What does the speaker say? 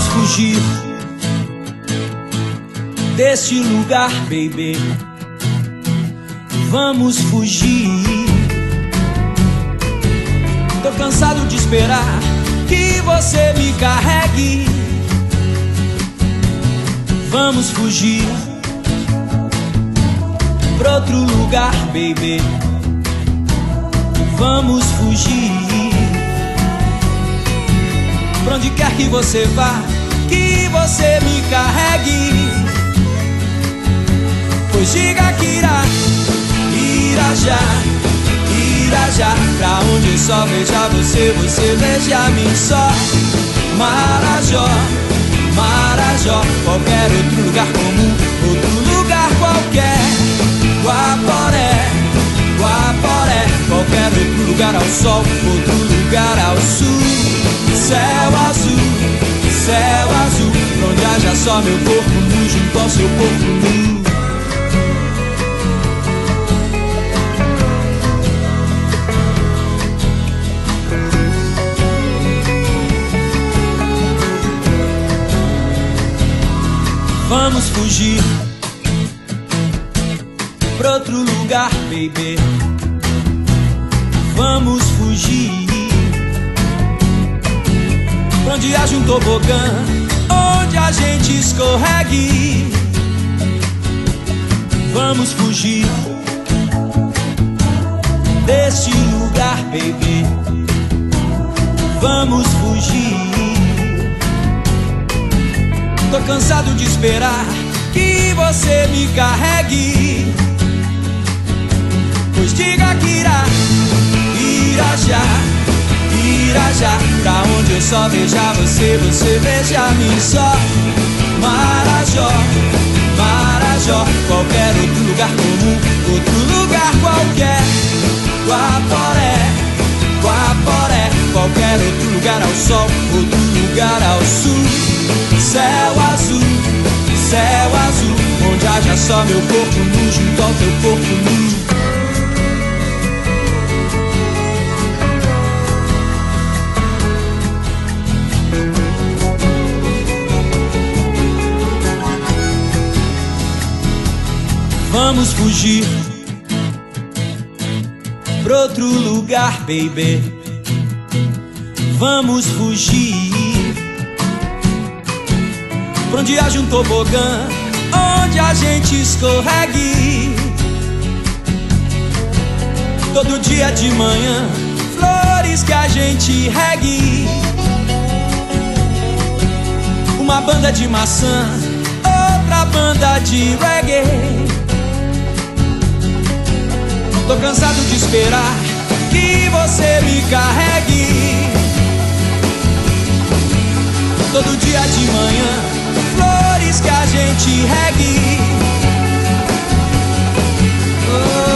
fugir deste lugar, baby. Vamos fugir. Tô cansado de esperar que você me carregue. Vamos fugir pra outro lugar, baby. Vamos fugir. Pra onde quer que você vá, que você me carregue. Pois diga que irá já, irá já. Pra onde eu só veja você, você veja mim só. Marajó, Marajó, qualquer outro lugar comum, outro lugar qualquer. Guaporé, Guaporé, qualquer outro lugar ao sol, outro lugar ao sul. Céu azul, céu azul, pra onde haja só meu corpo nu junto ao seu corpo nu. Vamos fugir pra outro lugar, baby. Vamos fugir pra onde haja um tobogã, onde a gente escorregue. Vamos fugir deste lugar, baby. Vamos fugir. Tô cansado de esperar que você me carregue. Pois diga que irá já, irá já. Pra onde eu só veja você, você veja mim só. Marajó, Marajó, qualquer outro lugar comum, outro lugar qualquer. Guaporé, Guaporé, qualquer outro lugar ao sol, outro lugar ao sul. Céu azul, céu azul, onde haja só meu corpo nu junto ao teu corpo nu. Vamos fugir pra outro lugar, baby. Vamos fugir pra onde haja um tobogã, onde a gente escorregue. Todo dia de manhã, flores que a gente regue. Uma banda de maçã, outra banda de reggae. Tô cansado de esperar que você me carregue. Todo dia de manhã, flores que a gente regue.